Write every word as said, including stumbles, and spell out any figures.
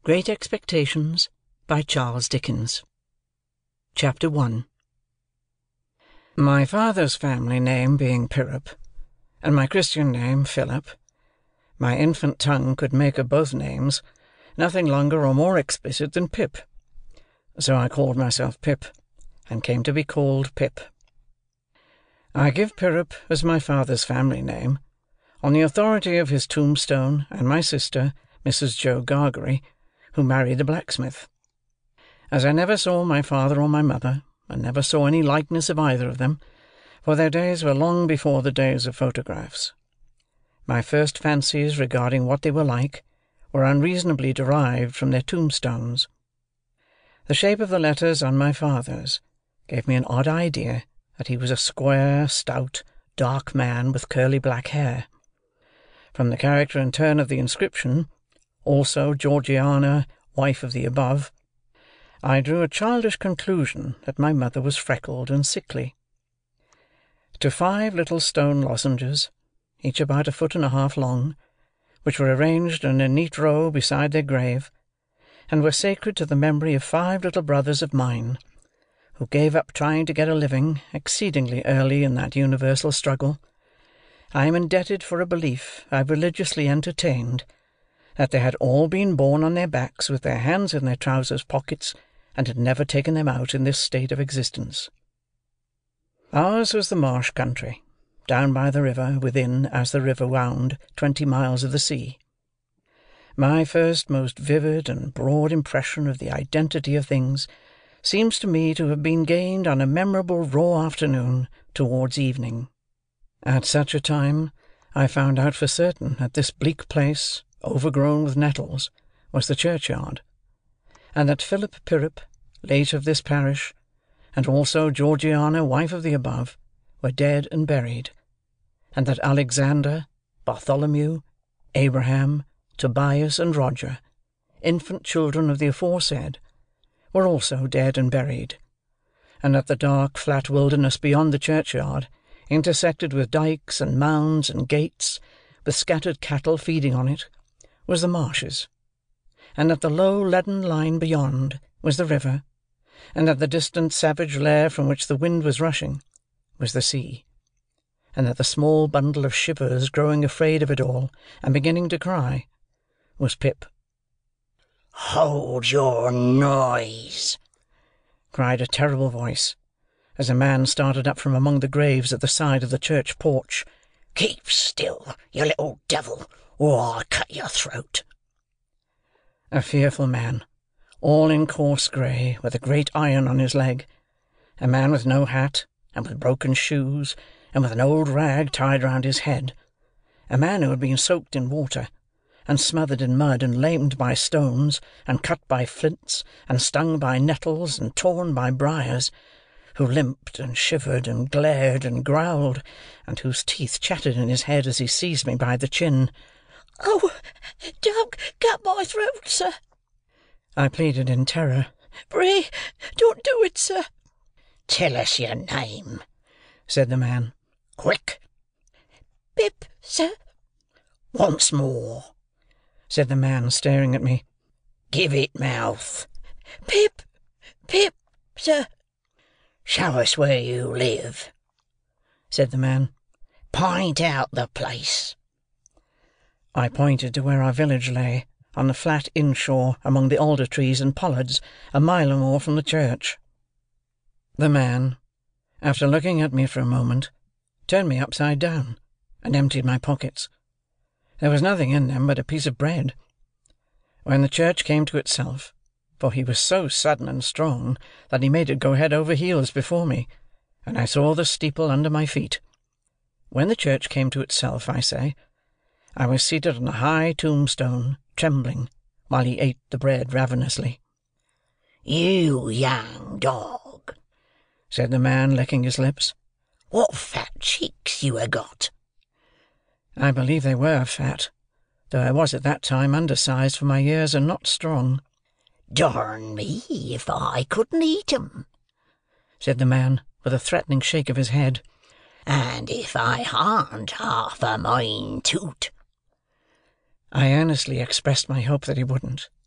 Great Expectations, by Charles Dickens. Chapter one. My father's family name being Pirrip, and my Christian name Philip, my infant tongue could make of both names nothing longer or more explicit than Pip. So I called myself Pip, and came to be called Pip. I give Pirrip as my father's family name, on the authority of his tombstone and my sister, Missus Joe Gargery, who married the blacksmith. As I never saw my father or my mother, and never saw any likeness of either of them, for their days were long before the days of photographs, my first fancies regarding what they were like were unreasonably derived from their tombstones. The shape of the letters on my father's gave me an odd idea that he was a square, stout, dark man with curly black hair. From the character and turn of the inscription, also Georgiana, wife of the above, I drew a childish conclusion that my mother was freckled and sickly. To five little stone lozenges, each about a foot and a half long, which were arranged in a neat row beside their grave, and were sacred to the memory of five little brothers of mine, who gave up trying to get a living exceedingly early in that universal struggle, I am indebted for a belief I religiously entertained, that they had all been born on their backs with their hands in their trousers pockets, and had never taken them out in this state of existence. Ours was the marsh country, down by the river, within, as the river wound, twenty miles of the sea. My first most vivid and broad impression of the identity of things seems to me to have been gained on a memorable raw afternoon towards evening. At such a time, I found out for certain that this bleak place, overgrown with nettles, was the churchyard, and that Philip Pirrip, late of this parish, and also Georgiana, wife of the above, were dead and buried, and that Alexander, Bartholomew, Abraham, Tobias, and Roger, infant children of the aforesaid, were also dead and buried, and that the dark flat wilderness beyond the churchyard, intersected with dykes and mounds and gates, with scattered cattle feeding on it, was the marshes, and that the low leaden line beyond was the river, and that the distant savage lair from which the wind was rushing was the sea, and that the small bundle of shivers growing afraid of it all, and beginning to cry, was Pip. "Hold your noise!" cried a terrible voice, as a man started up from among the graves at the side of the church porch. "Keep still, you little devil, or I'll cut your throat." A fearful man, all in coarse grey, with a great iron on his leg, a man with no hat, and with broken shoes, and with an old rag tied round his head, a man who had been soaked in water, and smothered in mud, and lamed by stones, and cut by flints, and stung by nettles, and torn by briars, who limped, and shivered, and glared, and growled, and whose teeth chattered in his head as he seized me by the chin. "Oh, don't cut my throat, sir," I pleaded in terror. "Pray, don't do it, sir." "Tell us your name," said the man. "Quick!" "Pip, sir." "Once more," said the man, staring at me. "Give it mouth." "Pip, Pip, sir." "Show us where you live," said the man. "Point out the place." I pointed to where our village lay, on the flat inshore among the alder trees and pollards, a mile or more from the church. The man, after looking at me for a moment, turned me upside down, and emptied my pockets. There was nothing in them but a piece of bread. When the church came to itself, for he was so sudden and strong that he made it go head over heels before me, and I saw the steeple under my feet. When the church came to itself, I say, I was seated on a high tombstone, trembling, while he ate the bread ravenously. "You young dog," said the man, licking his lips, "what fat cheeks you ha' got!" I believe they were fat, though I was at that time undersized for my years, and not strong. "Darn me if I couldn't eat 'em," said the man, with a threatening shake of his head. "And if I harn't half a mind to't." I earnestly expressed my hope that he wouldn't,